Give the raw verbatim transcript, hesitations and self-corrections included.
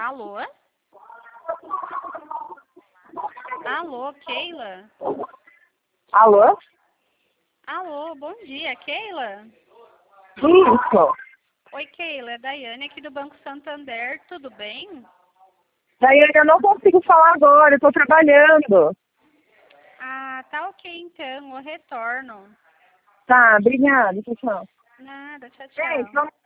Alô? Alô, Keila? Alô? Alô, bom dia, Keila? Isso. Oi, Keila, é Daiane aqui do Banco Santander, tudo bem? Daí eu não consigo falar agora, eu tô trabalhando. Ah, tá ok então, eu retorno. Tá, obrigada, tchau, tchau. Nada, tchau, Gente, tchau. vamos